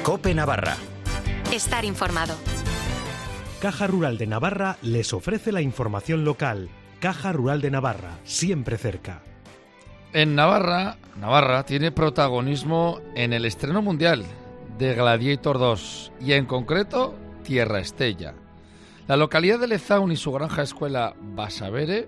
COPE Navarra. Estar informado. Caja Rural de Navarra les ofrece la información local. Caja Rural de Navarra, siempre cerca. En Navarra tiene protagonismo en el estreno mundial de Gladiator 2 y en concreto Tierra Estella. La localidad de Lezaun y su granja escuela Basavere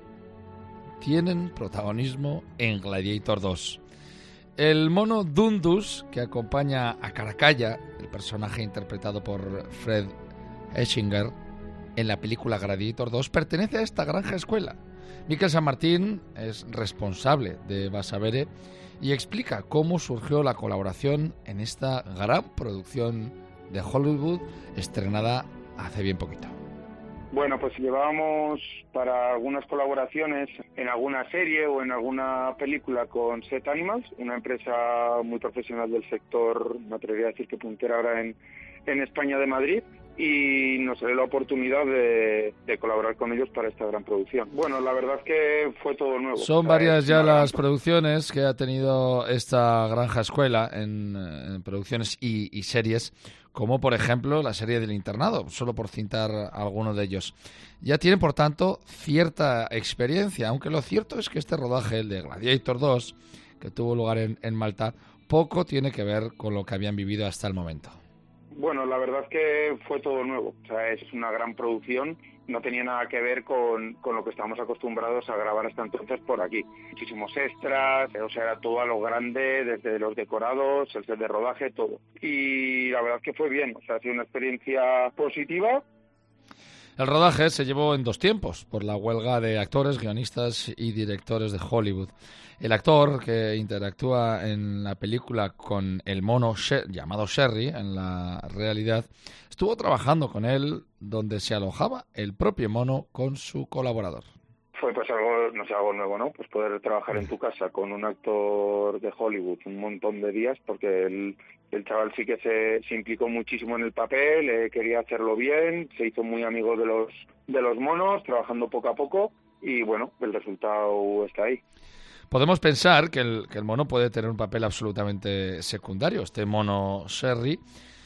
tienen protagonismo en Gladiator 2. El mono Dundus, que acompaña a Caracalla, el personaje interpretado por Fred Eschinger en la película Gladiator 2, pertenece a esta granja escuela. Miquel San Martín es responsable de Basavere y explica cómo surgió la colaboración en esta gran producción de Hollywood estrenada hace bien poquito. Bueno, pues llevábamos para algunas colaboraciones en alguna serie o en alguna película con Set Animals, una empresa muy profesional del sector, me atrevería a decir que puntera ahora en España de Madrid, y nos dio la oportunidad de colaborar con ellos para esta gran producción. Bueno, la verdad es que fue todo nuevo. Son varias ya las producciones que ha tenido esta granja escuela en producciones y series, como por ejemplo la serie del internado, solo por citar alguno de ellos. Ya tienen, por tanto, cierta experiencia, aunque lo cierto es que este rodaje, el de Gladiator 2, que tuvo lugar en Malta, poco tiene que ver con lo que habían vivido hasta el momento. Bueno, la verdad es que fue todo nuevo. O sea, es una gran producción, no tenía nada que ver con lo que estábamos acostumbrados a grabar hasta entonces por aquí. Muchísimos extras, o sea, era todo a lo grande, desde los decorados, el set de rodaje, todo. Y la verdad es que fue bien, o sea, ha sido una experiencia positiva. El rodaje se llevó en 2 tiempos, por la huelga de actores, guionistas y directores de Hollywood. El actor que interactúa en la película con el mono llamado Sherry, en la realidad, estuvo trabajando con él donde se alojaba el propio mono con su colaborador. Fue pues algo nuevo, ¿no? Pues poder trabajar en tu casa con un actor de Hollywood un montón de días, porque el chaval sí que se implicó muchísimo en el papel, quería hacerlo bien, se hizo muy amigo de los monos, trabajando poco a poco, y bueno, el resultado está ahí. Podemos pensar que el mono puede tener un papel absolutamente secundario, este mono Sherry,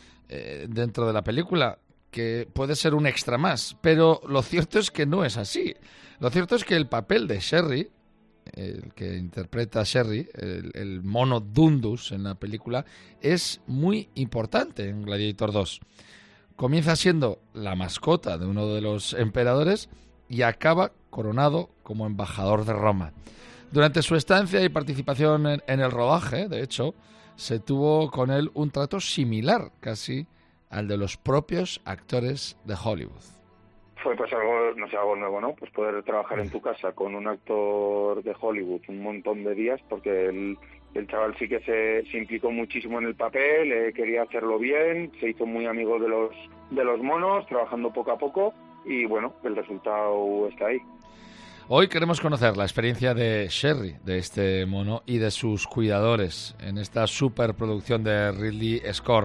dentro de la película, que puede ser un extra más, pero lo cierto es que no es así. Lo cierto es que el papel de Sherry, el que interpreta a Sherry, el mono Dundus en la película, es muy importante en Gladiator 2. Comienza siendo la mascota de uno de los emperadores y acaba coronado como embajador de Roma. Durante su estancia y participación en el rodaje, de hecho, se tuvo con él un trato similar casi al de los propios actores de Hollywood. Fue pues algo nuevo, ¿no? Pues poder trabajar en tu casa con un actor de Hollywood un montón de días, porque el chaval sí que se implicó muchísimo en el papel, quería hacerlo bien, se hizo muy amigo de los monos, trabajando poco a poco, y bueno, el resultado está ahí. Hoy queremos conocer la experiencia de Sherry, de este mono, y de sus cuidadores en esta superproducción de Ridley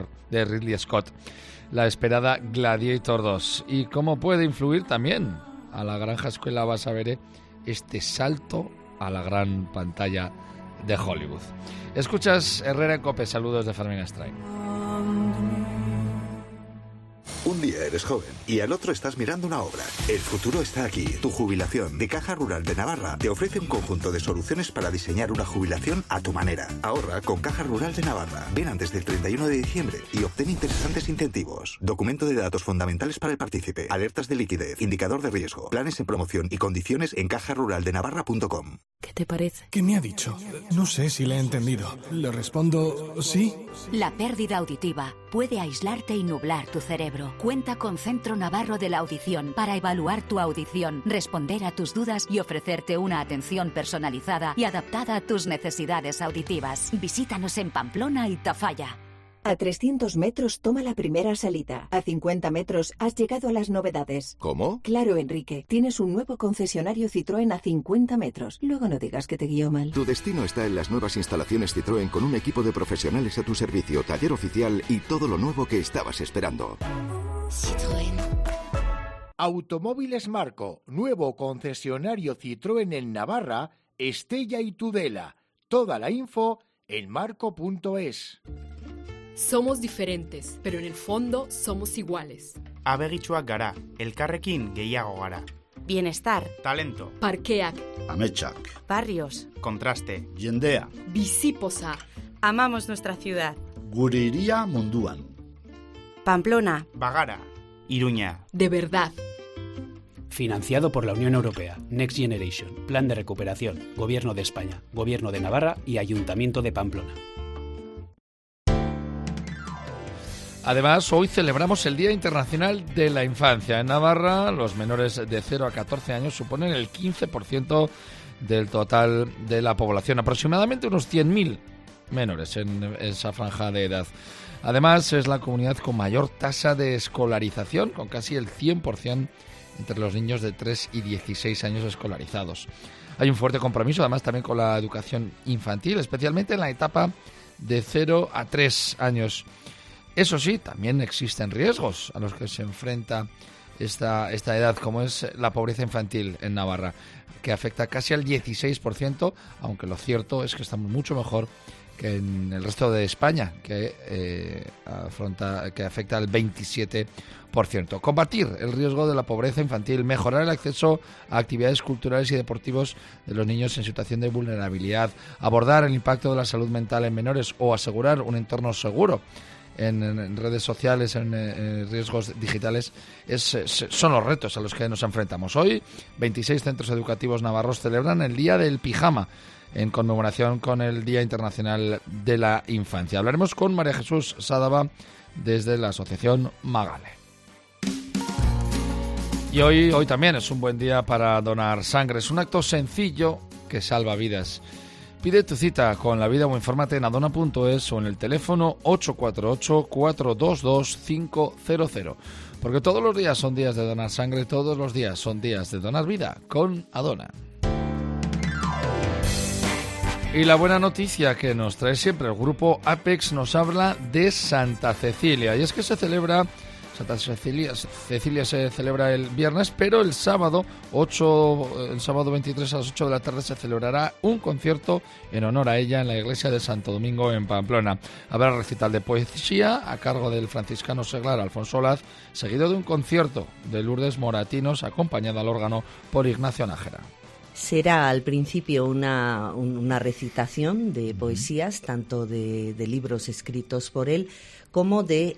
Scott, la esperada Gladiator 2, y cómo puede influir también a la granja escuela Basavere este salto a la gran pantalla de Hollywood. Escuchas Herrera en COPE, saludos de Fermín Astray. Un día eres joven y al otro estás mirando una obra. El futuro está aquí. Tu jubilación de Caja Rural de Navarra te ofrece un conjunto de soluciones para diseñar una jubilación a tu manera. Ahorra con Caja Rural de Navarra. Ven antes del 31 de diciembre y obtén interesantes incentivos. Documento de datos fundamentales para el partícipe. Alertas de liquidez. Indicador de riesgo. Planes en promoción y condiciones en cajaruraldenavarra.com. ¿Qué te parece? ¿Qué me ha dicho? No sé si le he entendido. ¿Le respondo sí? La pérdida auditiva puede aislarte y nublar tu cerebro. Cuenta con Centro Navarro de la Audición para evaluar tu audición, responder a tus dudas y ofrecerte una atención personalizada y adaptada a tus necesidades auditivas. Visítanos en Pamplona y Tafalla. A 300 metros toma la primera salida. A 50 metros has llegado a las novedades. ¿Cómo? Claro, Enrique. Tienes un nuevo concesionario Citroën a 50 metros. Luego no digas que te guió mal. Tu destino está en las nuevas instalaciones Citroën con un equipo de profesionales a tu servicio, taller oficial y todo lo nuevo que estabas esperando. Citroën. Automóviles Marco, nuevo concesionario Citroën en Navarra, Estella y Tudela. Toda la info en marco.es. Somos diferentes, pero en el fondo somos iguales. Abegitsuak gara, elkarrekin gehiago gara. Bienestar. Talento. Parkeak. Ametsak. Barrios. Contraste. Jendea. Bizipoza. Amamos nuestra ciudad. Gure iria munduan. Pamplona. Bagara. Iruña. De verdad. Financiado por la Unión Europea, Next Generation, Plan de Recuperación, Gobierno de España, Gobierno de Navarra y Ayuntamiento de Pamplona. Además, hoy celebramos el Día Internacional de la Infancia. En Navarra, los menores de 0 a 14 años suponen el 15% del total de la población, aproximadamente unos 100.000 menores en esa franja de edad. Además, es la comunidad con mayor tasa de escolarización, con casi el 100% entre los niños de 3 y 16 años escolarizados. Hay un fuerte compromiso, además, también con la educación infantil, especialmente en la etapa de 0 a 3 años. Eso sí, también existen riesgos a los que se enfrenta esta edad, como es la pobreza infantil en Navarra, que afecta casi al 16%, aunque lo cierto es que estamos mucho mejor que en el resto de España, que afecta al 27%. Combatir el riesgo de la pobreza infantil, mejorar el acceso a actividades culturales y deportivos de los niños en situación de vulnerabilidad, abordar el impacto de la salud mental en menores o asegurar un entorno seguro en redes sociales, en riesgos digitales, son los retos a los que nos enfrentamos. Hoy, 26 centros educativos navarros celebran el Día del Pijama, en conmemoración con el Día Internacional de la Infancia. Hablaremos con María Jesús Sádava desde la Asociación Magale. Y hoy también es un buen día para donar sangre. Es un acto sencillo que salva vidas. Pide tu cita con La Vida o infórmate en adona.es o en el teléfono 848-422-500. Porque todos los días son días de donar sangre, todos los días son días de donar vida con Adona. Y la buena noticia que nos trae siempre el grupo Apex nos habla de Santa Cecilia. Y es que Santa Cecilia se celebra el viernes, pero el sábado 23 a las 8 de la tarde se celebrará un concierto en honor a ella en la iglesia de Santo Domingo en Pamplona. Habrá recital de poesía a cargo del franciscano seglar Alfonso Olaz, seguido de un concierto de Lourdes Moratinos acompañada al órgano por Ignacio Nájera. Será al principio una recitación de poesías, tanto de libros escritos por él, como de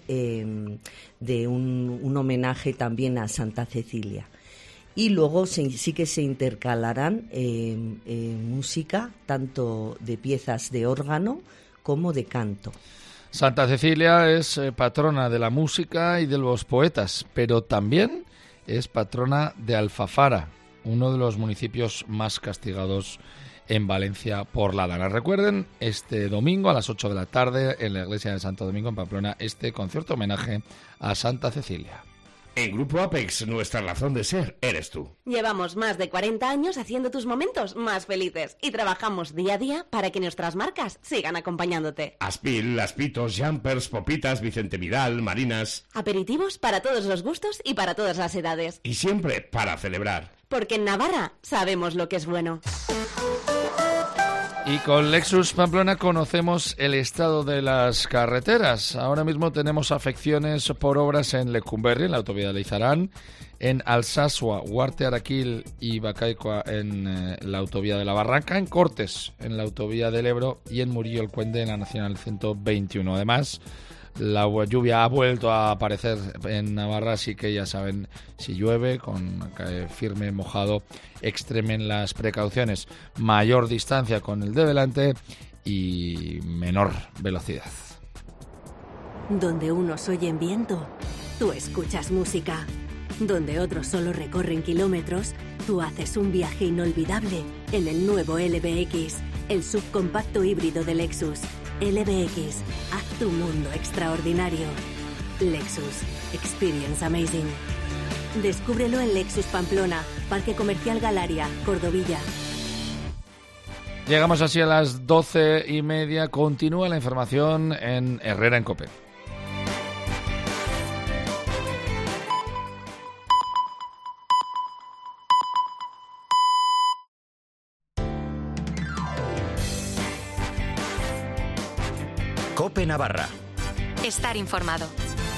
un homenaje también a Santa Cecilia. Y luego sí que se intercalarán música, tanto de piezas de órgano como de canto. Santa Cecilia es patrona de la música y de los poetas, pero también es patrona de Alfafara, uno de los municipios más castigados en Valencia por la Dana. Recuerden, este domingo a las 8 de la tarde en la iglesia de Santo Domingo en Pamplona, este concierto homenaje a Santa Cecilia. En Grupo Apex, nuestra razón de ser eres tú. Llevamos más de 40 años haciendo tus momentos más felices y trabajamos día a día para que nuestras marcas sigan acompañándote. Aspil, Aspitos, Jumpers, Popitas, Vicente Vidal, Marinas. Aperitivos para todos los gustos y para todas las edades. Y siempre para celebrar. Porque en Navarra sabemos lo que es bueno. Y con Lexus Pamplona conocemos el estado de las carreteras. Ahora mismo tenemos afecciones por obras en Lecumberri, en la autovía de Leizarán, en Alsasua, Huarte, Araquil y Bacaicoa en la autovía de la Barranca, en Cortes, en la autovía del Ebro y en Murillo el Cuende, en la Nacional 121. Además, la lluvia ha vuelto a aparecer en Navarra, así que ya saben, si llueve, con firme, mojado, extremen las precauciones. Mayor distancia con el de delante y menor velocidad. Donde unos oyen viento, tú escuchas música. Donde otros solo recorren kilómetros, tú haces un viaje inolvidable en el nuevo LBX, el subcompacto híbrido de Lexus. LBX, haz tu mundo extraordinario. Lexus, experience amazing. Descúbrelo en Lexus Pamplona, Parque Comercial Galaria, Cordovilla. Llegamos así a las 12:30. Continúa la información en Herrera en COPE. COPE Navarra. Estar informado.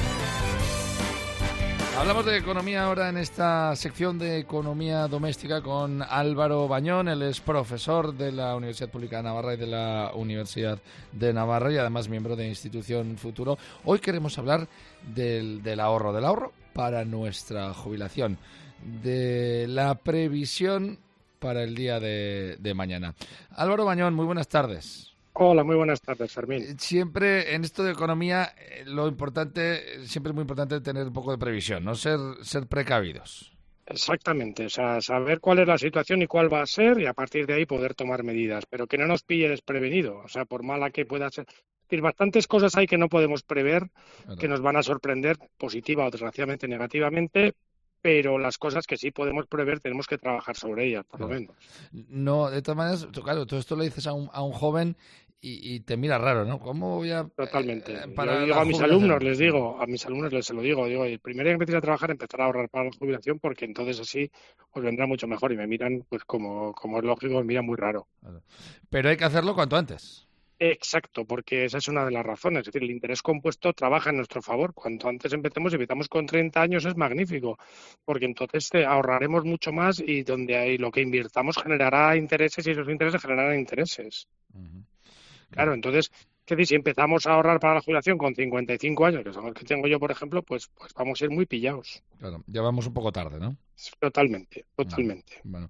Hablamos de economía ahora en esta sección de economía doméstica con Álvaro Bañón. Él es profesor de la Universidad Pública de Navarra y de la Universidad de Navarra y además miembro de Institución Futuro. Hoy queremos hablar del ahorro para nuestra jubilación, de la previsión para el día de mañana. Álvaro Bañón, muy buenas tardes. Hola, muy buenas tardes, Fermín. Siempre en esto de economía, siempre es muy importante tener un poco de previsión, ¿no? Ser precavidos. Exactamente, o sea, saber cuál es la situación y cuál va a ser y a partir de ahí poder tomar medidas, pero que no nos pille desprevenido, o sea, por mala que pueda ser. Es decir, bastantes cosas hay que no podemos prever, que nos van a sorprender positiva o desgraciadamente negativamente, pero las cosas que sí podemos prever tenemos que trabajar sobre ellas, por lo menos. No, de todas maneras, claro, todo esto lo dices a un joven y te mira raro, ¿no? ¿Cómo voy a...? Totalmente. Yo digo a mis alumnos, se lo digo, el primero que empecéis a trabajar, empezar a ahorrar para la jubilación, porque entonces así os vendrá mucho mejor y me miran, pues como es lógico, me miran muy raro. Pero hay que hacerlo cuanto antes. Exacto, porque esa es una de las razones. Es decir, el interés compuesto trabaja en nuestro favor. Cuanto antes empecemos con 30 años es magnífico, porque entonces ahorraremos mucho más y donde hay lo que invirtamos generará intereses y esos intereses generarán intereses. Uh-huh. Claro, entonces, si empezamos a ahorrar para la jubilación con 55 años, que son los que tengo yo, por ejemplo, pues vamos a ir muy pillados. Claro, ya vamos un poco tarde, ¿no? Totalmente. Bueno,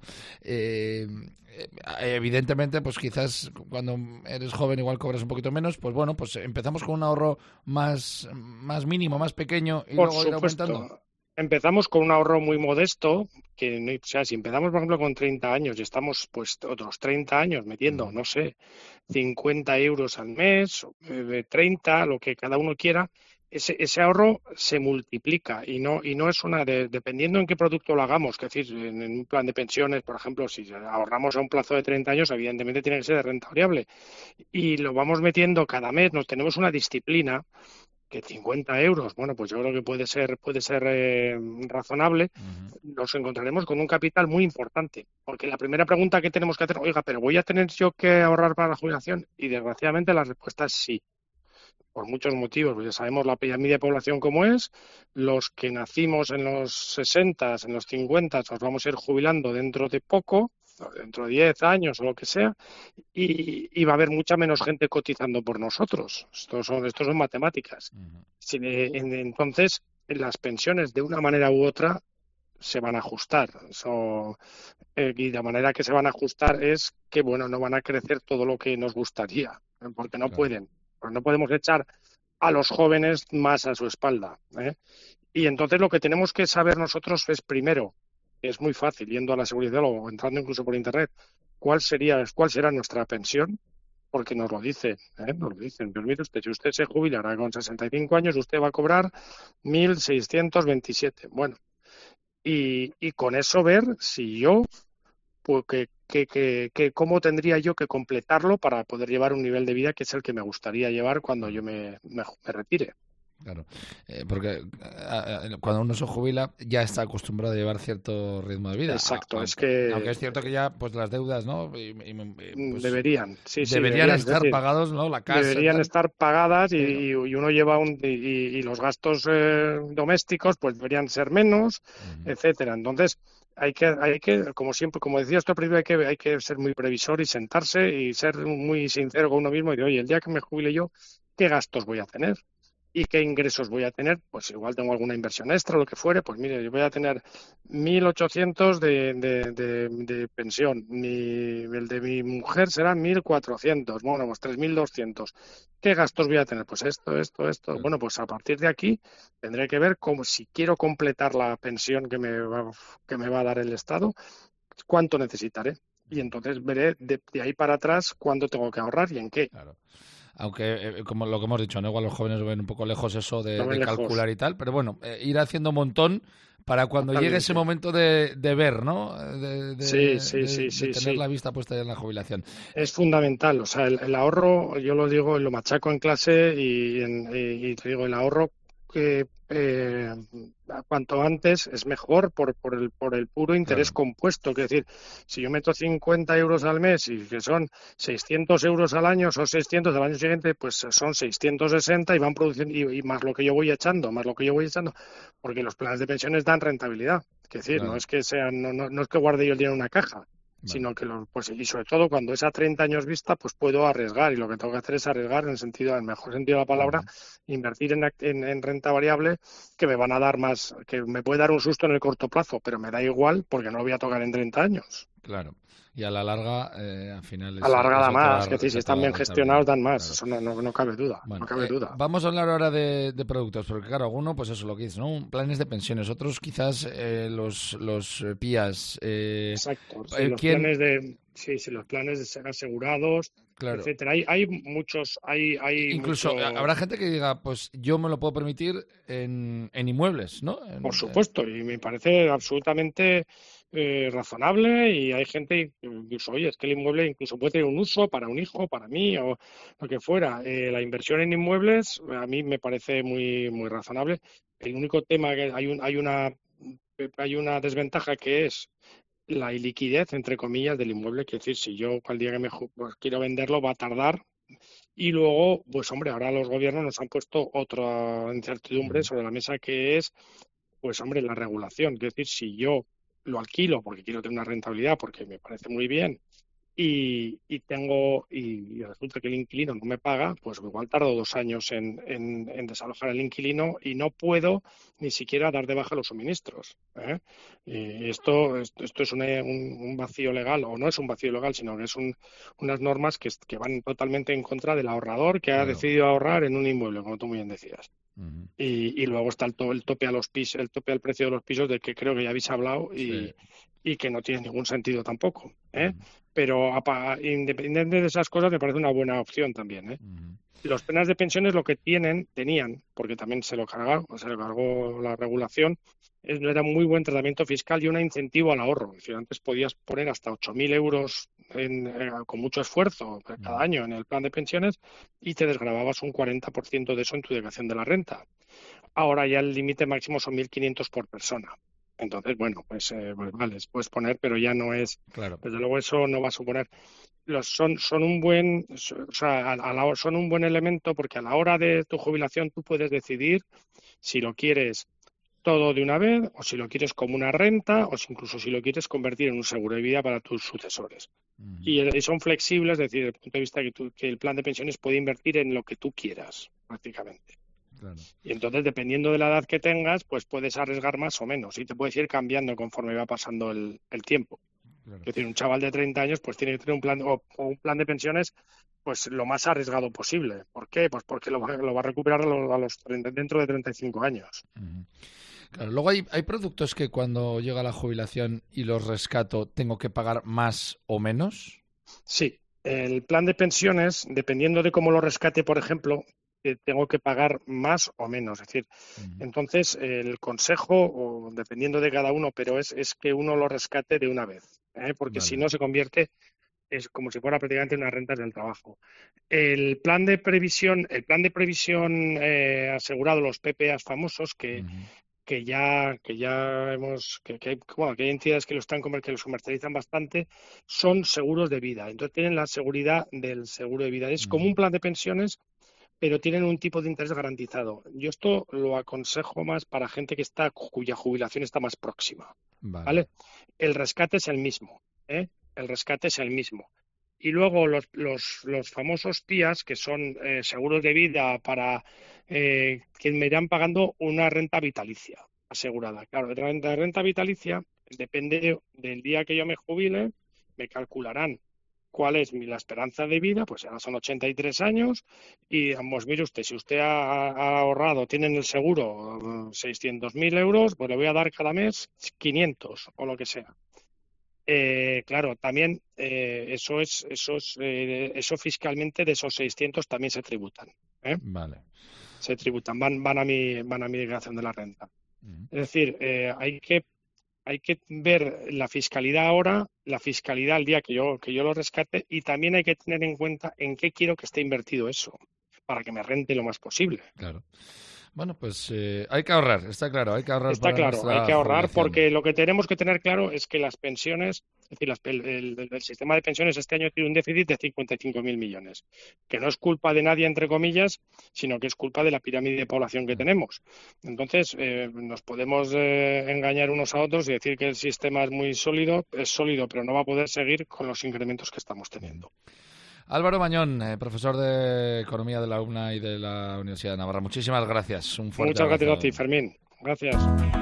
evidentemente, pues quizás cuando eres joven igual cobras un poquito menos, pues bueno, pues empezamos con un ahorro más mínimo, más pequeño y luego ir aumentando. Empezamos con un ahorro muy modesto, o sea, si empezamos, por ejemplo, con 30 años y estamos pues otros 30 años metiendo, no sé, 50 euros al mes, 30, lo que cada uno quiera, ese ahorro se multiplica y no es dependiendo en qué producto lo hagamos, es decir, en un plan de pensiones, por ejemplo, si ahorramos a un plazo de 30 años, evidentemente tiene que ser de renta variable y lo vamos metiendo cada mes, tenemos una disciplina que 50 euros, bueno, pues yo creo que puede ser razonable, nos encontraremos con un capital muy importante, porque la primera pregunta que tenemos que hacer, oiga, pero ¿voy a tener yo que ahorrar para la jubilación? Y desgraciadamente la respuesta es sí, por muchos motivos, pues ya sabemos la pirámide de población como es, los que nacimos en los 60, en los 50, nos vamos a ir jubilando dentro de poco, dentro de 10 años o lo que sea, y va a haber mucha menos gente cotizando por nosotros. Estos son matemáticas. Entonces, las pensiones, de una manera u otra, se van a ajustar. Y la manera que se van a ajustar es que, bueno, no van a crecer todo lo que nos gustaría, porque no pueden. Pues no podemos echar a los jóvenes más a su espalda, ¿eh? Y entonces lo que tenemos que saber nosotros es, primero, es muy fácil, yendo a la seguridad o entrando incluso por internet, cuál será nuestra pensión, porque nos lo dicen. Pues mire usted, si usted se jubilará con 65 años, usted va a cobrar 1.627. Bueno, y con eso ver si yo, pues cómo tendría yo que completarlo para poder llevar un nivel de vida que es el que me gustaría llevar cuando yo me retire. Claro, porque cuando uno se jubila ya está acostumbrado a llevar cierto ritmo de vida. Exacto, aunque es cierto que ya pues las deudas, ¿no? Pues, deberían estar pagados, ¿no? La casa. Deberían estar pagadas y uno lleva y los gastos domésticos pues deberían ser menos, etcétera. Entonces hay que, como siempre, como decía esto al principio, hay que ser muy previsor y sentarse y ser muy sincero con uno mismo y decir, oye, el día que me jubile yo, ¿qué gastos voy a tener? ¿Y qué ingresos voy a tener? Pues igual tengo alguna inversión extra, lo que fuere, pues mire, yo voy a tener 1.800 de pensión, el de mi mujer será 1.400, bueno, pues 3.200. ¿Qué gastos voy a tener? Pues esto. Bueno, pues a partir de aquí tendré que ver cómo, si quiero completar la pensión que me va a dar el Estado, cuánto necesitaré. Y entonces veré de ahí para atrás cuánto tengo que ahorrar y en qué. Claro. Aunque, como lo que hemos dicho, ¿no? Igual los jóvenes ven un poco lejos eso de calcular y tal, pero bueno, ir haciendo un montón para cuando llegue ese momento de ver, ¿no? De tener la vista puesta ya en la jubilación. Es fundamental, o sea, el ahorro, yo lo digo, lo machaco en clase y te digo, el ahorro cuanto antes es mejor por el puro interés compuesto. Es decir, si yo meto 50 euros al mes y que son 600 euros al año, son 600 al año siguiente, pues son 660 y van produciendo, y más lo que yo voy echando, porque los planes de pensiones dan rentabilidad. Es decir, no es que sean, no es que guarde yo el dinero en una caja, sino que y sobre todo cuando es a 30 años vista, pues puedo arriesgar, y lo que tengo que hacer es arriesgar en el mejor sentido de la palabra, invertir en renta variable, que me van a dar más, que me puede dar un susto en el corto plazo, pero me da igual porque no lo voy a tocar en 30 años. Claro. Y a la larga, al final... A la larga da más, es decir, si están bien gestionados dan más, claro. Eso no cabe duda, bueno, no cabe duda. Vamos a hablar ahora de productos, porque claro, alguno, pues eso, lo que dices, ¿no? Planes de pensiones, otros quizás los PIAs. Exacto, sí, los planes de ser asegurados, claro, etcétera. Hay muchos, incluso habrá gente que diga, pues yo me lo puedo permitir en inmuebles, ¿no? Por supuesto, y me parece absolutamente razonable, y hay gente incluso, oye, es que el inmueble incluso puede tener un uso para un hijo, para mí o lo que fuera. La inversión en inmuebles a mí me parece muy muy razonable. El único tema que hay una desventaja, que es la iliquidez, entre comillas, del inmueble. Que es decir, si yo al día que pues, quiero venderlo, va a tardar. Y luego, pues hombre, ahora los gobiernos nos han puesto otra incertidumbre sobre la mesa, que es, pues hombre, la regulación. Es decir, si yo lo alquilo porque quiero tener una rentabilidad, porque me parece muy bien, y resulta que el inquilino no me paga, pues igual tardo 2 años en desalojar al inquilino, y no puedo ni siquiera dar de baja los suministros, ¿eh? Y esto es un vacío legal, o no es un vacío legal, sino que es unas normas que van totalmente en contra del ahorrador que ha decidido ahorrar en un inmueble, como tú muy bien decías. Y luego está el tope al precio de los pisos, del que creo que ya habéis hablado, y que no tiene ningún sentido tampoco, ¿eh? Pero independientemente de esas cosas, me parece una buena opción también, ¿eh? Los planes de pensiones lo que tenían, porque también se lo cargó la regulación, era un muy buen tratamiento fiscal y un incentivo al ahorro. Es decir, antes podías poner hasta 8.000 euros con mucho esfuerzo cada año en el plan de pensiones, y te desgravabas un 40% de eso en tu declaración de la renta. Ahora ya el límite máximo son 1.500 por persona. Entonces, bueno, pues vale, puedes poner, pero ya no es... Claro. Desde luego eso no va a suponer... Son un buen elemento, porque a la hora de tu jubilación tú puedes decidir si lo quieres todo de una vez, o si lo quieres como una renta, o incluso si lo quieres convertir en un seguro de vida para tus sucesores. Y son flexibles, es decir, desde el punto de vista que el plan de pensiones puede invertir en lo que tú quieras, prácticamente. Claro. Y entonces, dependiendo de la edad que tengas, pues puedes arriesgar más o menos, y te puedes ir cambiando conforme va pasando el tiempo. Claro. Es decir, un chaval de 30 años pues tiene que tener un plan o un plan de pensiones pues lo más arriesgado posible. ¿Por qué? Pues porque lo va a recuperar dentro de 35 años. Claro, luego hay productos que cuando llega la jubilación y los rescato, ¿tengo que pagar más o menos? Sí, el plan de pensiones, dependiendo de cómo lo rescate, por ejemplo, tengo que pagar más o menos. Es decir, entonces el consejo, o dependiendo de cada uno, pero es que uno lo rescate de una vez, porque si no se convierte, es como si fuera prácticamente unas rentas del trabajo. El plan de previsión asegurado, los PPAs famosos, que hay entidades que los comercializan bastante, son seguros de vida. Entonces tienen la seguridad del seguro de vida. Es como un plan de pensiones, pero tienen un tipo de interés garantizado. Yo esto lo aconsejo más para gente cuya jubilación está más próxima. ¿Vale? El rescate es el mismo, ¿eh? El rescate es el mismo. Y luego los famosos PIAs, que son seguros de vida para que me irán pagando una renta vitalicia asegurada. Claro, la renta vitalicia depende del día que yo me jubile, me calcularán cuál es la esperanza de vida, pues ahora son 83 años, y pues mire usted, si usted ha ahorrado, tiene en el seguro 600.000 euros, pues le voy a dar cada mes 500 o lo que sea. Claro, también eso fiscalmente, de esos 600 también se tributan. Vale. Se tributan, van a mi declaración de la renta. Es decir, hay que ver la fiscalidad ahora, la fiscalidad el día que yo lo rescate, y también hay que tener en cuenta en qué quiero que esté invertido eso. para que me rente lo más posible. Claro. Bueno, pues hay que ahorrar, está claro, hay que ahorrar. Está claro, hay que ahorrar jubilación. porque lo que tenemos que tener claro es que las pensiones, es decir, el sistema de pensiones este año tiene un déficit de 55.000 millones, que no es culpa de nadie, entre comillas, sino que es culpa de la pirámide de población que tenemos. Entonces, nos podemos engañar unos a otros y decir que el sistema es sólido, pero no va a poder seguir con los incrementos que estamos teniendo. Álvaro Mañón, profesor de Economía de la UNA y de la Universidad de Navarra. Muchísimas gracias. Un fuerte Muchas gracias abrazo. a ti, Fermín. Gracias.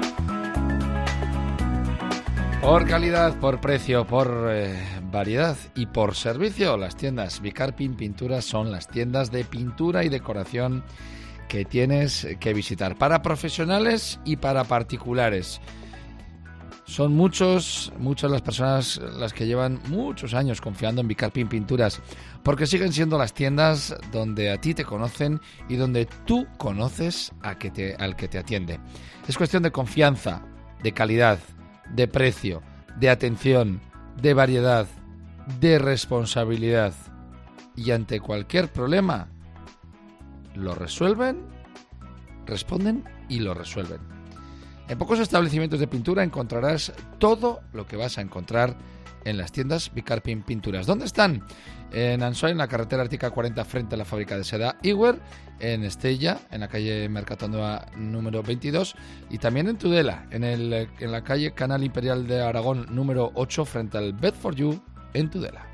Por calidad, por precio, por variedad y por servicio, las tiendas Bicarpin Pinturas son las tiendas de pintura y decoración que tienes que visitar para profesionales y para particulares. Son muchas las personas las que llevan muchos años confiando en Bicarpin Pinturas, porque siguen siendo las tiendas donde a ti te conocen y donde tú conoces al que te atiende. Es cuestión de confianza, de calidad, de precio, de atención, de variedad, de responsabilidad. Y ante cualquier problema, lo resuelven, responden y lo resuelven. En pocos establecimientos de pintura encontrarás todo lo que vas a encontrar en las tiendas Bicarpin Pinturas. ¿Dónde están? En Ansoy, en la carretera Ártica 40, frente a la fábrica de seda Iwer, en Estella, en la calle Mercatondua número 22, y también en Tudela, en la calle Canal Imperial de Aragón número 8, frente al Bed for You, en Tudela.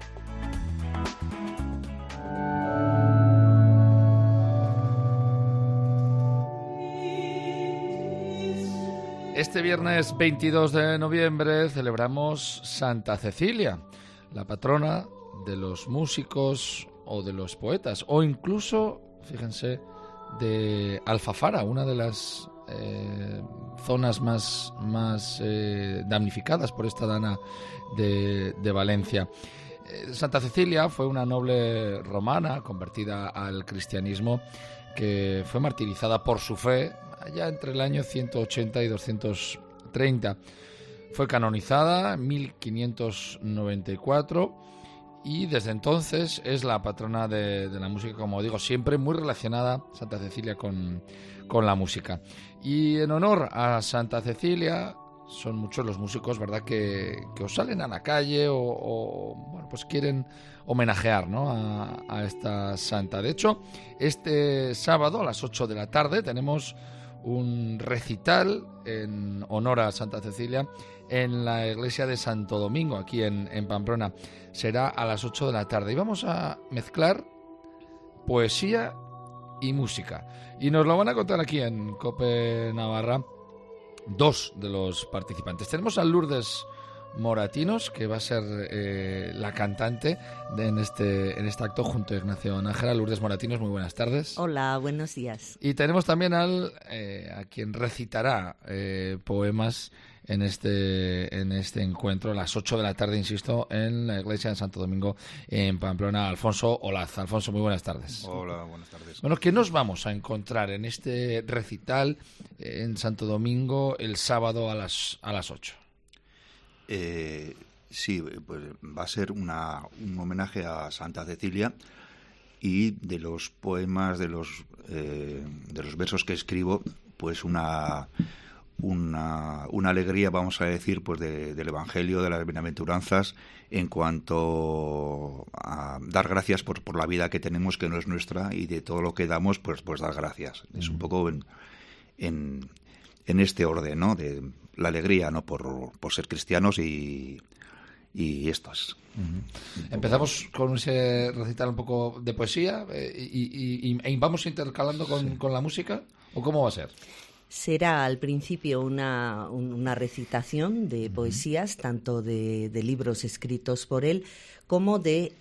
Este viernes 22 de noviembre celebramos Santa Cecilia, la patrona de los músicos o de los poetas, o incluso, fíjense, de Alfafara, una de las zonas más damnificadas por esta dana de Valencia. Santa Cecilia fue una noble romana convertida al cristianismo que fue martirizada por su fe allá entre el año 180 y 230. Fue canonizada en 1594 y desde entonces es la patrona de la música, como digo, siempre muy relacionada Santa Cecilia con la música. Y en honor a Santa Cecilia son muchos los músicos, ¿verdad?, que os salen a la calle o bueno, pues quieren homenajear, ¿no?, a esta santa. De hecho, este sábado a las 8 de la tarde tenemos un recital en honor a Santa Cecilia en la iglesia de Santo Domingo, aquí en Pamplona. Será a las 8 de la tarde y vamos a mezclar poesía y música. Y nos lo van a contar aquí en COPE Navarra dos de los participantes. Tenemos a Lourdes Moratinos, que va a ser la cantante en este acto junto a Ignacio Nájera. Lourdes Moratinos, muy buenas tardes. Hola, buenos días. Y tenemos también a quien recitará poemas en este encuentro a las 8 de la tarde, insisto, en la iglesia de Santo Domingo en Pamplona. Alfonso Olaz. Alfonso, muy buenas tardes. Hola, buenas tardes. Bueno, ¿qué nos vamos a encontrar en este recital en Santo Domingo el sábado a las 8? Sí, pues va a ser un homenaje a Santa Cecilia, y de los poemas, de los versos que escribo, pues una alegría, vamos a decir, pues del Evangelio, de las bienaventuranzas, en cuanto a dar gracias por la vida que tenemos, que no es nuestra, y de todo lo que damos, pues dar gracias. Es un poco en este orden, ¿no?, de la alegría, ¿no?, por ser cristianos y esto es. Empezamos con ese recital un poco de poesía y vamos intercalando con la música, ¿o cómo va a ser? Será al principio una recitación de poesías, tanto de libros escritos por él como de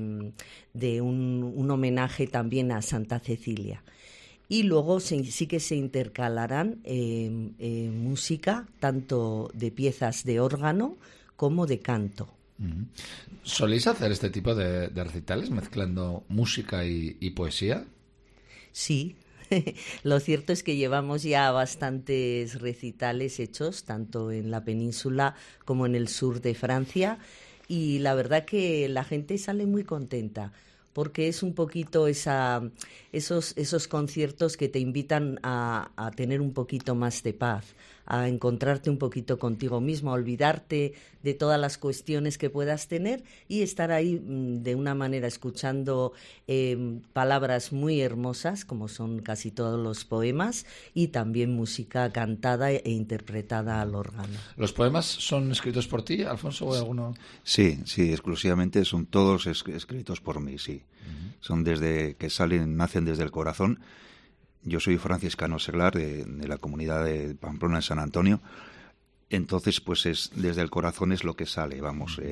un homenaje también a Santa Cecilia. Y luego sí que se intercalarán música, tanto de piezas de órgano como de canto. ¿Soléis hacer este tipo de recitales mezclando música y poesía? Sí. Lo cierto es que llevamos ya bastantes recitales hechos, tanto en la península como en el sur de Francia, y la verdad que la gente sale muy contenta, porque es un poquito esos conciertos que te invitan a tener un poquito más de paz, a encontrarte un poquito contigo mismo, a olvidarte de todas las cuestiones que puedas tener y estar ahí de una manera escuchando palabras muy hermosas, como son casi todos los poemas, y también música cantada e interpretada al órgano. ¿Los poemas son escritos por ti, Alfonso, o alguno? Sí, exclusivamente son todos escritos por mí, sí. Son desde que nacen desde el corazón. Yo soy franciscano seglar de la comunidad de Pamplona en San Antonio, entonces pues desde el corazón es lo que sale, vamos.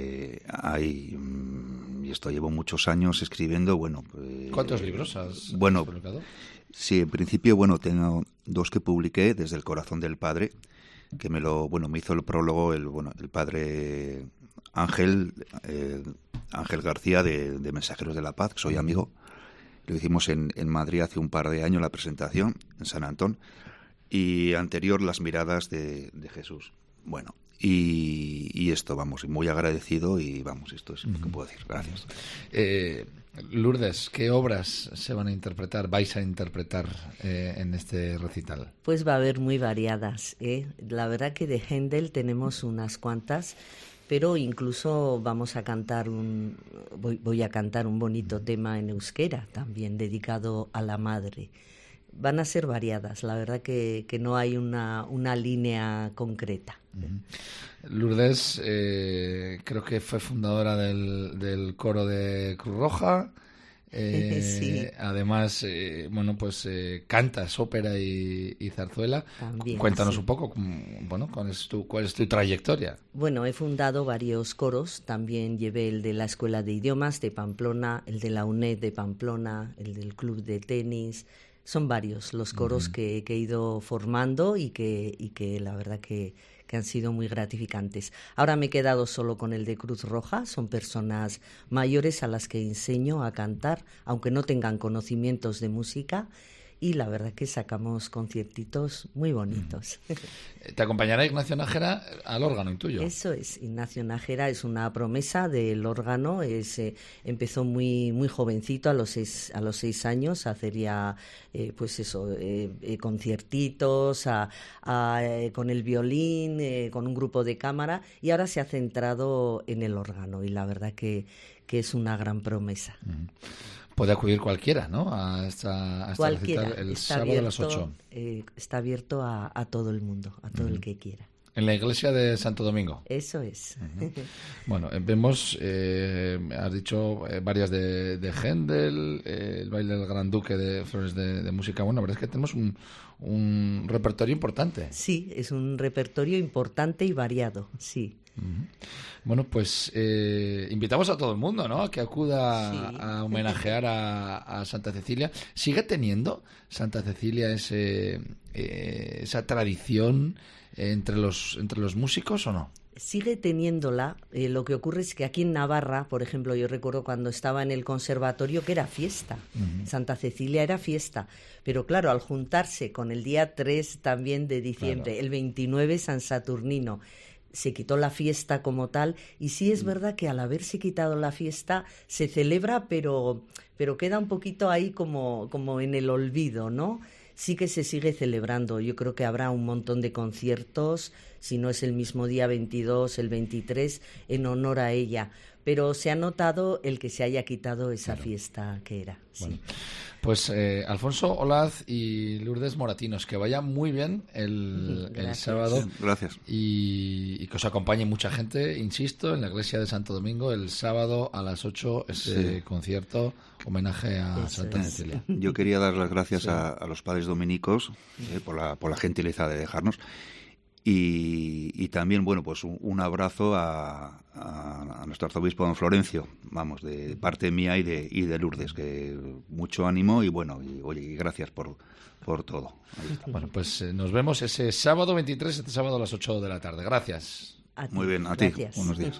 Y esto llevo muchos años escribiendo, bueno. ¿Cuántos libros has publicado? Sí, en principio, tengo 2 que publiqué, Desde el corazón del Padre, que me hizo el prólogo el padre Ángel García de Mensajeros de la Paz, que soy amigo. Lo hicimos en Madrid hace un par de años, la presentación, en San Antón, y anterior Las miradas de Jesús. Bueno, y esto, muy agradecido, y esto es lo que puedo decir. Gracias. Lourdes, ¿qué obras vais a interpretar en este recital? Pues va a haber muy variadas, ¿eh? La verdad que de Händel tenemos unas cuantas, pero incluso vamos a cantar voy a cantar un bonito tema en euskera, también dedicado a la madre. Van a ser variadas, la verdad que no hay una línea concreta. Lourdes, creo que fue fundadora del coro de Cruz Roja. Sí. Además, cantas ópera y zarzuela. También, Cuéntanos sí. un poco, ¿cuál es tu trayectoria? Bueno, he fundado varios coros, también llevé el de la Escuela de Idiomas de Pamplona, el de la UNED de Pamplona, el del Club de Tenis. Son varios los coros que he ido formando y que la verdad que han sido muy gratificantes. Ahora me he quedado solo con el de Cruz Roja, son personas mayores a las que enseño a cantar, aunque no tengan conocimientos de música, y la verdad que sacamos conciertitos muy bonitos. ¿Te acompañará Ignacio Nájera al órgano intuyo? Eso es, Ignacio Nájera es una promesa del órgano, empezó muy jovencito, a los 6 años, a hacer ya conciertitos con el violín, con un grupo de cámara, y ahora se ha centrado en el órgano, y la verdad que es una gran promesa. Puede acudir cualquiera, ¿no? A esta recital el sábado a las 8. Está abierto a todo el mundo, a todo el que quiera. En la iglesia de Santo Domingo. Eso es. Bueno, vemos, has dicho varias de Händel, el baile del Gran Duque de Flores de Música. Bueno, la verdad es que tenemos un repertorio importante. Sí, es un repertorio importante y variado, sí. Bueno, pues invitamos a todo el mundo, ¿no?, a que acuda a homenajear a Santa Cecilia. ¿Sigue teniendo Santa Cecilia esa tradición entre los músicos o no? Sigue teniéndola. Lo que ocurre es que aquí en Navarra, por ejemplo, yo recuerdo cuando estaba en el conservatorio que era fiesta. Santa Cecilia era fiesta. Pero claro, al juntarse con el día 3 también de diciembre, claro, el 29 San Saturnino, se quitó la fiesta como tal, y sí es verdad que al haberse quitado la fiesta se celebra, pero queda un poquito ahí como en el olvido, ¿no? Sí que se sigue celebrando. Yo creo que habrá un montón de conciertos, si no es el mismo día 22, el 23, en honor a ella. Pero se ha notado el que se haya quitado esa fiesta que era. Sí. Bueno, pues Alfonso Olaz y Lourdes Moratinos, que vaya muy bien el sábado. Gracias. Y que os acompañe mucha gente, insisto, en la iglesia de Santo Domingo el sábado a las 8, ese concierto, homenaje a Santa Cecilia. Yo quería dar las gracias a los padres dominicos por la gentileza de dejarnos. Y también, bueno, pues un abrazo a nuestro arzobispo don Florencio, vamos, de parte mía y de Lourdes, que mucho ánimo y bueno, y gracias por todo. Bueno, pues nos vemos ese sábado 23, este sábado a las 8 de la tarde. Gracias. Muy bien, a ti. Gracias. Buenos días.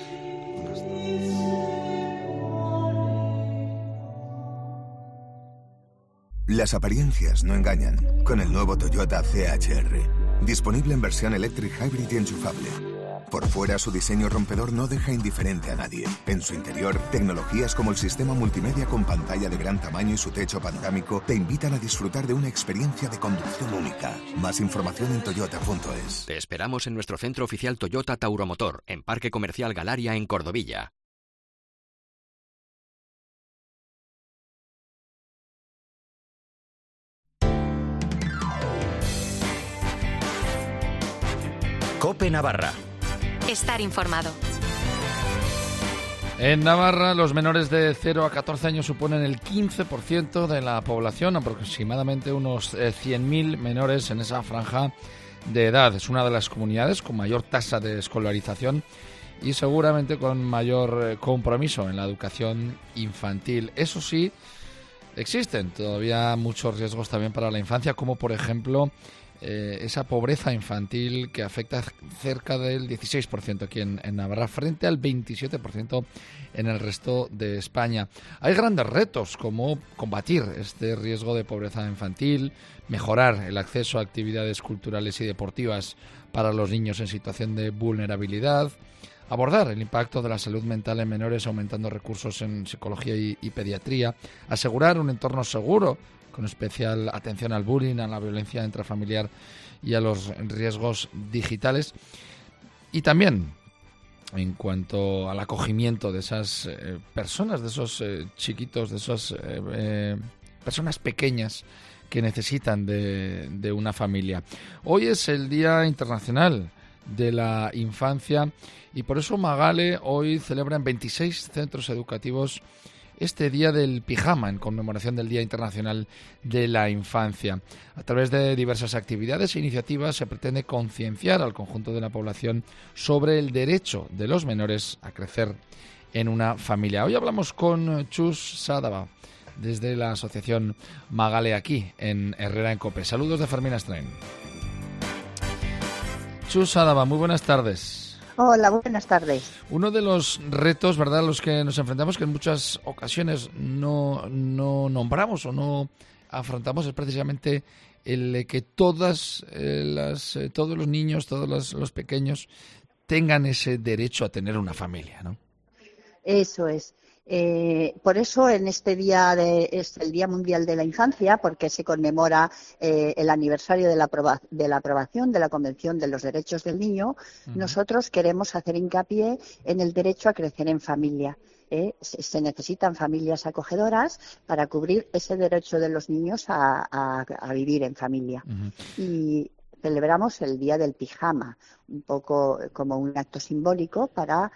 Las apariencias no engañan. Con el nuevo Toyota CHR. Disponible en versión Electric Hybrid y enchufable. Por fuera, su diseño rompedor no deja indiferente a nadie. En su interior, tecnologías como el sistema multimedia con pantalla de gran tamaño y su techo panorámico te invitan a disfrutar de una experiencia de conducción única. Más información en toyota.es. Te esperamos en nuestro centro oficial Toyota Tauromotor, en Parque Comercial Galaria, en Cordovilla. COPE Navarra. Estar informado. En Navarra, los menores de 0 a 14 años suponen el 15% de la población, aproximadamente unos 100.000 menores en esa franja de edad. Es una de las comunidades con mayor tasa de escolarización y seguramente con mayor compromiso en la educación infantil. Eso sí, existen todavía muchos riesgos también para la infancia, como por ejemplo esa pobreza infantil que afecta cerca del 16% aquí en Navarra, frente al 27% en el resto de España. Hay grandes retos como combatir este riesgo de pobreza infantil, mejorar el acceso a actividades culturales y deportivas para los niños en situación de vulnerabilidad, abordar el impacto de la salud mental en menores aumentando recursos en psicología y pediatría, asegurar un entorno seguro con especial atención al bullying, a la violencia intrafamiliar y a los riesgos digitales. Y también en cuanto al acogimiento de esas personas, de esos chiquitos, de esas personas pequeñas que necesitan de una familia. Hoy es el Día Internacional de la Infancia y por eso Magale hoy celebra en 26 centros educativos este Día del Pijama, en conmemoración del Día Internacional de la Infancia. A través de diversas actividades e iniciativas se pretende concienciar al conjunto de la población sobre el derecho de los menores a crecer en una familia. Hoy hablamos con Chus Sadaba, desde la asociación Magale, aquí en Herrera en COPE. Saludos de Fermín Astrain. Chus Sadaba, muy buenas tardes. Hola, buenas tardes. Uno de los retos, ¿verdad?, a los que nos enfrentamos, que en muchas ocasiones no nombramos o no afrontamos, es precisamente el de que todos los niños, todos los pequeños tengan ese derecho a tener una familia, ¿no? Eso es. Por eso en este día es el Día Mundial de la Infancia, porque se conmemora el aniversario de la aprobación de la Convención de los Derechos del Niño. Nosotros queremos hacer hincapié en el derecho a crecer en familia. Se necesitan familias acogedoras para cubrir ese derecho de los niños a vivir en familia. Y celebramos el Día del Pijama, un poco como un acto simbólico para...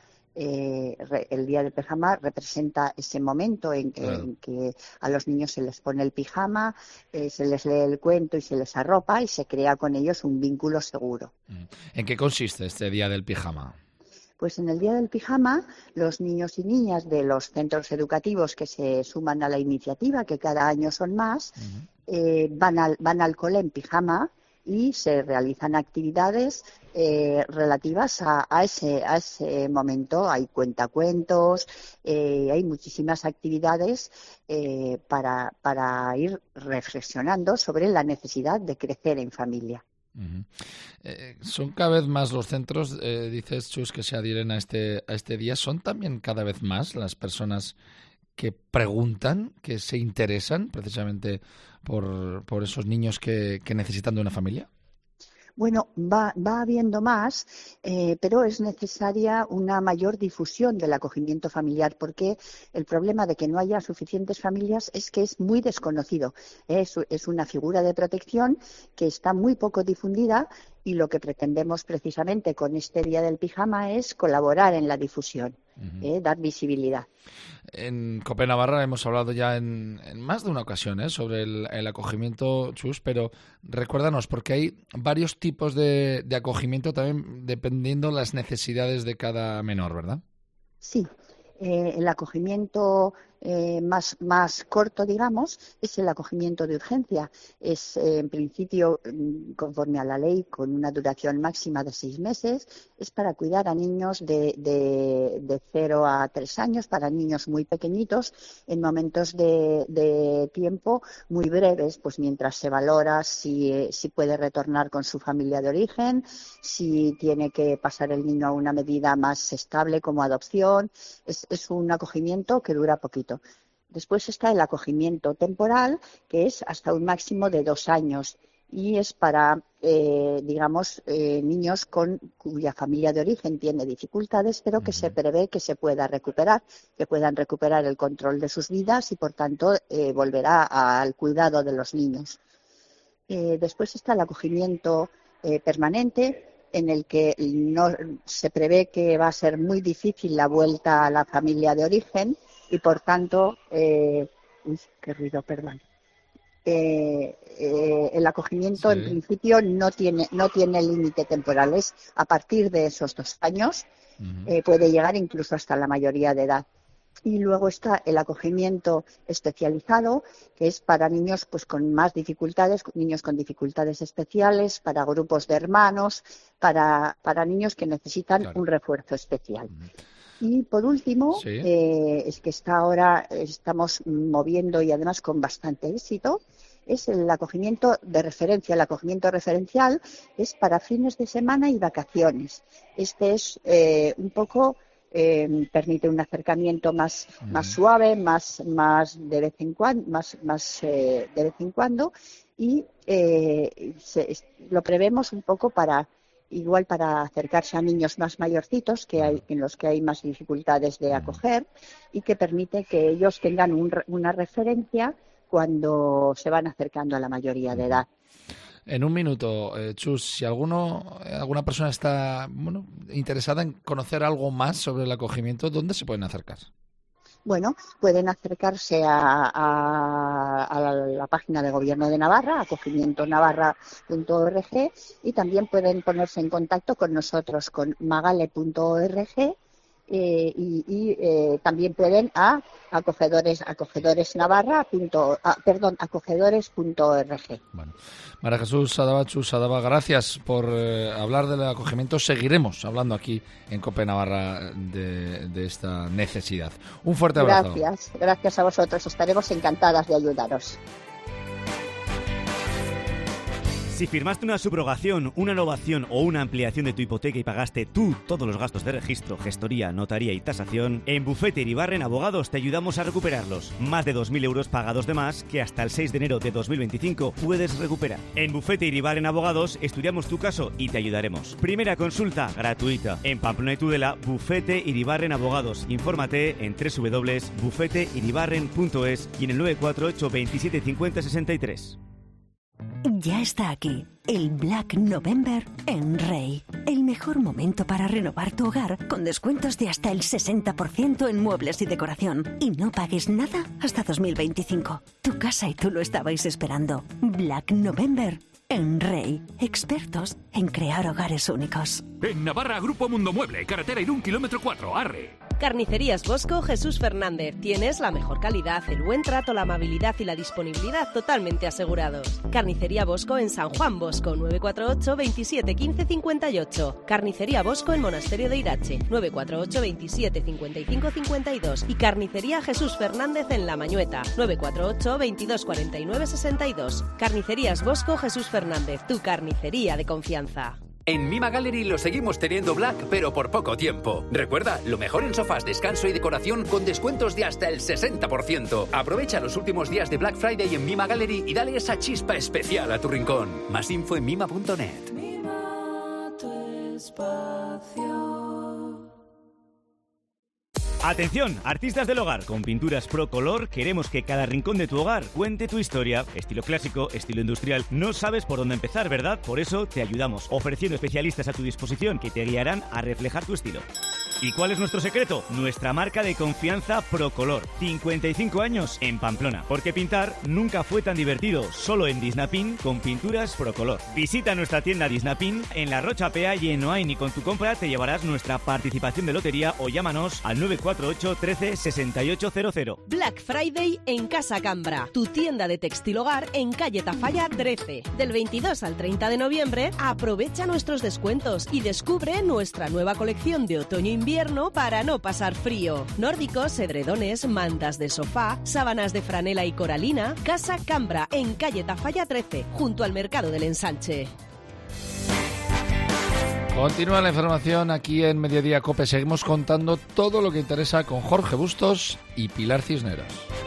el Día del Pijama representa ese momento en que a los niños se les pone el pijama, se les lee el cuento y se les arropa y se crea con ellos un vínculo seguro. ¿En qué consiste este Día del Pijama? Pues en el Día del Pijama, los niños y niñas de los centros educativos que se suman a la iniciativa, que cada año son más, van al cole en pijama y se realizan actividades relativas a ese momento. Hay cuentacuentos, hay muchísimas actividades para ir reflexionando sobre la necesidad de crecer en familia. Son cada vez más los centros, dices, Chus, que se adhieren a este día. ¿Son también cada vez más las personas que preguntan, que se interesan precisamente por esos niños que necesitan de una familia? Bueno, va habiendo más, pero es necesaria una mayor difusión del acogimiento familiar, porque el problema de que no haya suficientes familias es que es muy desconocido. Es una figura de protección que está muy poco difundida y lo que pretendemos precisamente con este Día del Pijama es colaborar en la difusión, dar visibilidad. En COPE Navarra hemos hablado ya en más de una ocasión sobre el acogimiento, Chus, pero recuérdanos, porque hay varios tipos de acogimiento también dependiendo las necesidades de cada menor, ¿verdad? Sí. El acogimiento más corto, digamos, es el acogimiento de urgencia. Es, en principio, conforme a la ley, con una duración máxima de 6 meses. Es para cuidar a niños de 0 a 3 años, para niños muy pequeñitos, en momentos de tiempo muy breves, pues mientras se valora si puede retornar con su familia de origen, si tiene que pasar el niño a una medida más estable como adopción. Es un acogimiento que dura poquito. Después está el acogimiento temporal, que es hasta un máximo de 2 años y es para, niños cuya familia de origen tiene dificultades, pero que se prevé que se pueda recuperar, que puedan recuperar el control de sus vidas y, por tanto, volverá al cuidado de los niños. Después está el acogimiento permanente, en el que no se prevé que va a ser muy difícil la vuelta a la familia de origen y, por tanto, el acogimiento en principio no tiene límite temporal, es a partir de esos 2 años, puede llegar incluso hasta la mayoría de edad. Y luego está el acogimiento especializado, que es para niños pues con más dificultades, niños con dificultades especiales, para grupos de hermanos, para niños que necesitan un refuerzo especial. Y por último, es que estamos moviendo y además con bastante éxito, es el acogimiento de referencia. El acogimiento referencial es para fines de semana y vacaciones. Este es un poco... permite un acercamiento más suave, más de vez en cuando, y lo prevemos un poco para acercarse a niños más mayorcitos en los que hay más dificultades de acoger, y que permite que ellos tengan una referencia cuando se van acercando a la mayoría de edad. En un minuto, Chus, si alguna persona está interesada en conocer algo más sobre el acogimiento, ¿dónde se pueden acercar? Bueno, pueden acercarse a la página de Gobierno de Navarra, acogimientonavarra.org, y también pueden ponerse en contacto con nosotros con magale.org. También pueden a acogedores.org. Bueno, María Jesús Sadaba, Chus Sadaba, gracias por hablar del acogimiento. Seguiremos hablando aquí en COPE Navarra de esta necesidad. Un fuerte abrazo. Gracias a vosotros. Estaremos encantadas de ayudaros. Si firmaste una subrogación, una renovación o una ampliación de tu hipoteca y pagaste tú todos los gastos de registro, gestoría, notaría y tasación, en Bufete Iribarren Abogados te ayudamos a recuperarlos. Más de 2.000 euros pagados de más que hasta el 6 de enero de 2025 puedes recuperar. En Bufete Iribarren Abogados estudiamos tu caso y te ayudaremos. Primera consulta gratuita. En Pamplona y Tudela, Bufete Iribarren Abogados. Infórmate en www.bufeteiribarren.es y en el 948 27 50 63. Ya está aquí, el Black November en Rey. El mejor momento para renovar tu hogar con descuentos de hasta el 60% en muebles y decoración. Y no pagues nada hasta 2025. Tu casa y tú lo estabais esperando. Black November en Rey. Expertos en crear hogares únicos. En Navarra, Grupo Mundo Mueble, carretera Irún, kilómetro 4, Arre. Carnicerías Bosco Jesús Fernández. Tienes la mejor calidad, el buen trato, la amabilidad y la disponibilidad totalmente asegurados. Carnicería Bosco en San Juan Bosco, 948 27 15 58. Carnicería Bosco en Monasterio de Irache, 948 27 55 52. Y Carnicería Jesús Fernández en La Mañueta, 948 22 49 62. Carnicerías Bosco Jesús Fernández, tu carnicería de confianza. En Mima Gallery lo seguimos teniendo black, pero por poco tiempo. Recuerda, lo mejor en sofás, descanso y decoración con descuentos de hasta el 60%. Aprovecha los últimos días de Black Friday en Mima Gallery y dale esa chispa especial a tu rincón. Más info en mima.net. Mima tu espacio. Atención, artistas del hogar, con Pinturas Pro Color queremos que cada rincón de tu hogar cuente tu historia. Estilo clásico, estilo industrial, no sabes por dónde empezar, ¿verdad? Por eso te ayudamos, ofreciendo especialistas a tu disposición que te guiarán a reflejar tu estilo. ¿Y cuál es nuestro secreto? Nuestra marca de confianza Procolor. 55 años en Pamplona. Porque pintar nunca fue tan divertido. Solo en Disnapin con pinturas Procolor. Visita nuestra tienda Disnapin en La Rocha Pea y en Oain, y con tu compra te llevarás nuestra participación de lotería o llámanos al 948 13 6800. Black Friday en Casa Cambra, tu tienda de textil hogar en calle Tafalla 13. Del 22 al 30 de noviembre, aprovecha nuestros descuentos y descubre nuestra nueva colección de otoño-invierno para no pasar frío. Nórdicos, edredones, mantas de sofá, sábanas de franela y coralina. Casa Cambra en calle Tafalla 13, junto al Mercado del Ensanche. Continúa la información aquí en Mediodía COPE. Seguimos contando todo lo que interesa con Jorge Bustos y Pilar Cisneros.